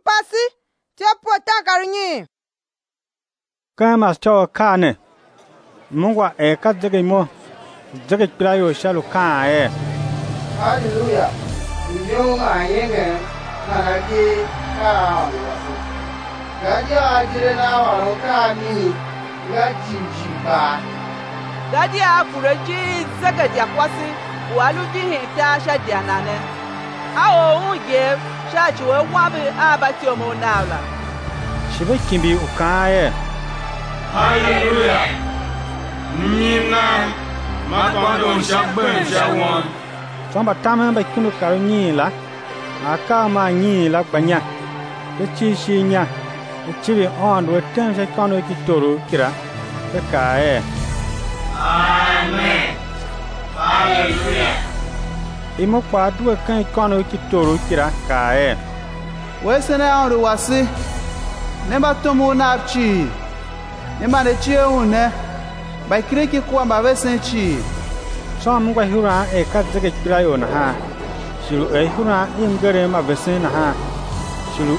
pasi ti pota karinyi kama sto kane mungwa ka jege mo jege prayo shalu ka hallelujah yo ma yenge kanaki ka gaja ajire na wa ka mi ga chinchiba gadi a fureji zege dia kwasi walu di hita sha dia nane awo unje sha chiwe wabe abati omo naula shibe kimbi ukaye hallelujah nina makwando shabben shawon somba tama ba kunu karinyi la aka ma nyi la gbanya ke chi shi nya chibi on do tem sha kono ki toro kira be kae amen hallelujah imo kwa duwe kan kono ki toro kira kae wesene on wasi ne batomo na chi ne ma de chi une ba kireki kwa ba wesen chi so mungwa hura ka jege prayo na ha shiru hura ingere ma vesen na ha shiru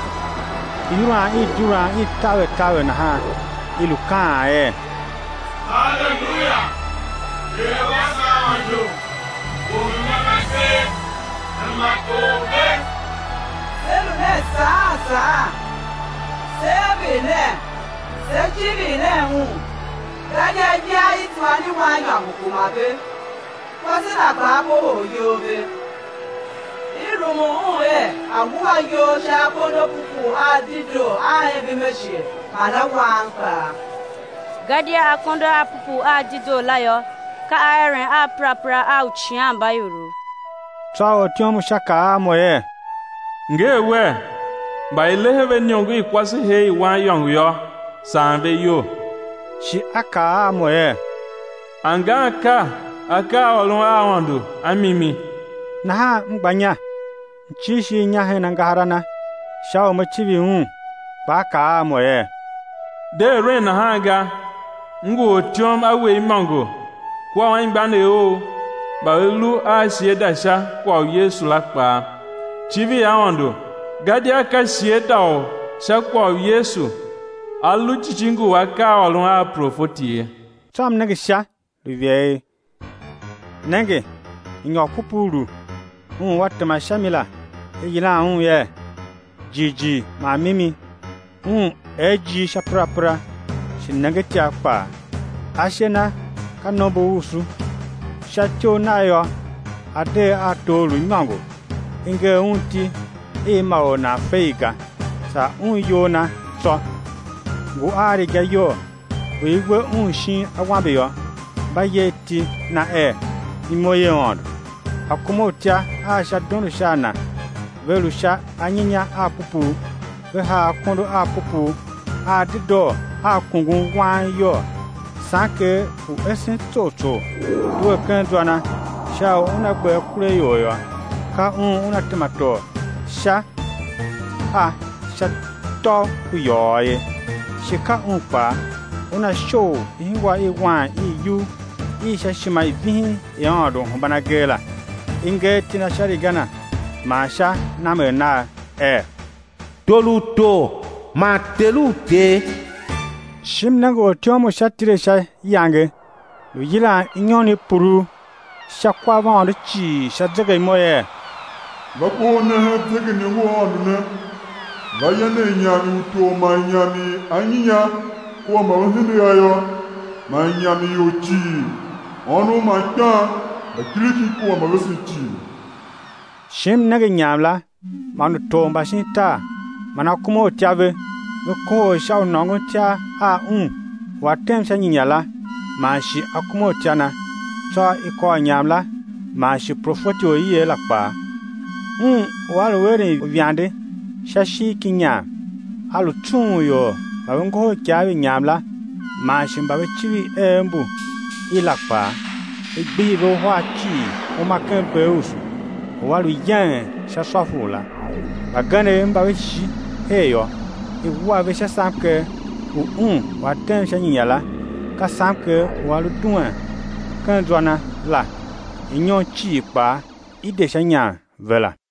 hura jura tawe na ha iluka hallelujah yewasa anjo umamake amakobe elu ne sa sebine sechibine hu gadi ajia itwani wanya mukumabe kwasi na kwabo yobe irumu agwa yo sha kono pupu adido ahebi meshi mana wanka gadi akondo apupu adido layo ka iron aprapra auchian bayuru trawo tiomu shaka moye ngewe ba ilehebe nyongu ikwasi he wan yong yo sanbe yo shi aka moye anga aka olun awandu amimi na ha mgbanya chi shi nya he na ngaharana shawo machibi ba ka moye de ren na ha ga ngo tiom awe mango kwa wan gbane o ba lu a sie dasha kwa Yesu la pa chibi awandu gadi aka sie dao sha kwa Yesu alu chichingu waka olun a profoti tom nege sha rivier nege inyo kupuru watama shamila yila ye jiji ma mimi eji shaprapra shinage tiakpa ashena kanobo usu shacho nayo ade atolu nyango inge unti mao na feiga sa yona so gu ari ga yo weigwe shin agwabe yo bayeti na imoye on akumotia asha donu shana velusha anyinya apupu we ha kondo apupu adido akungun wan yo sanke u esen toto do kan dwana sha una gbe kure yo yo ka una tomato sha to yo ye shika unpa una show ihwa iwan iyu isha shima ivihi yodo bana gela inge tina shari gana masha namena toluto matelute shimnango tiomo shatire sha yange yila inyoni puru shakwa vande chi shajage moye bakone tege ne wonne bayane nyami to manyami anyinya kwa mawhini ayo manyami yochi onu mata akiriki kwa mawsichi shimnage nyamla manu to mbashinta mana kumo tiave ko shaw nongo tia watem shanyinyala mashi akumo tiana so iko nyamla mashi profeti oyiye lakpa walu were viande shashi kinya alu tun yo bawengo tiave nyamla mashi mbawe chivi embu ilakpa igbibo hwachi o makempe usu walu yan shaswafula bagane mbawe chi heyo iwa ve shasamke watem shanyinyala ka samke walu tuan kan dwana la inyon chi pa ide shanya vela